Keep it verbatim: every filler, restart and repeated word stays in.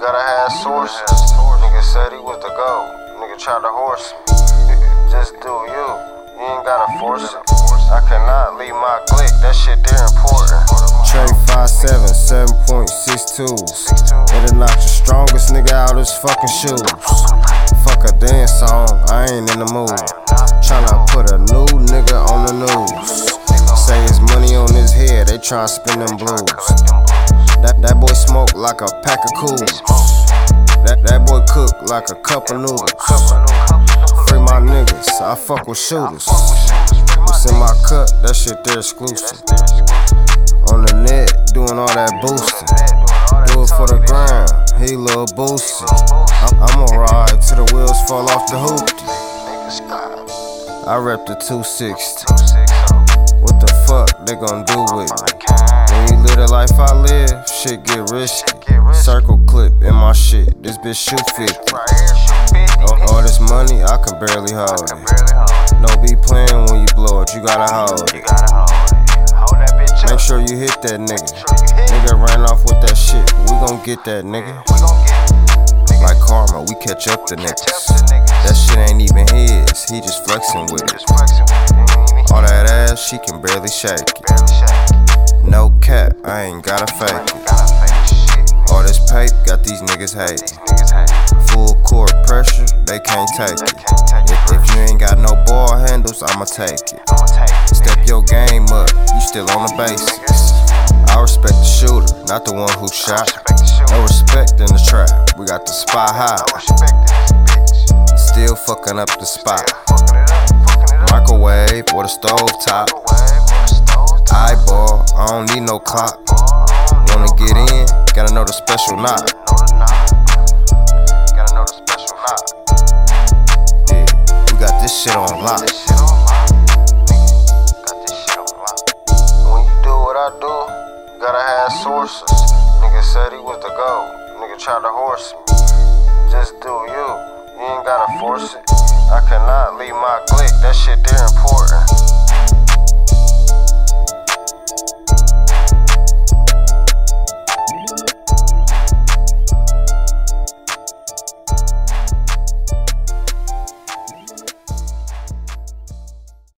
gotta have sources. Nigga said he was the GOAT. Nigga tried to horse me. Just do you. You ain't gotta force it. I cannot leave my clique. That shit there important. Trey five seven, seven point six two. It'll knock the strongest nigga out his fucking shoes. Fuck a dance song, I ain't in the mood. Tryna put a new nigga on the news. Say his money on his head, they tryna spin them blues. That, that boy smoke like a pack of cools. That, that boy cook like a cup of noodles. Free my niggas, I fuck with shooters. What's in my cup, that shit there exclusive. On the net, doing all that boosting. Do it for the grind, he little boosted. I'ma ride till the wheels fall off the hoopty. I rep the two sixty. What the fuck they gon' do with me? When you live the life I live, shit get risky. Circle clip in my shit, this bitch shoot fifty. All, all this money, I can barely hold it. Don't be playing when you blow it, you gotta hold it. Make sure you hit that nigga. Nigga ran off with that shit, we gon' get that nigga. Like karma, we catch up to niggas. That shit ain't even his, he just flexing with it. All that ass, she can barely shake it. No cap, I ain't gotta fake it. All this pape got these niggas hating. Full court pressure, they can't take it. If, if you ain't got no ball handles, I'ma take it. Step your game up, you still on the basics. I respect the shooter, not the one who shot. No respect in the trap, we got the spot high. Still fucking up the spot. Microwave or the stove top. Eyeball, I don't need no clock. Wanna get in, gotta know the special knock. Yeah, we got this shit on lock. When you do what I do, you gotta have sources. Nigga said he was the GOAT. Nigga tried to horse me. Just do you. You ain't gotta force it. I cannot leave my clique. That shit there important.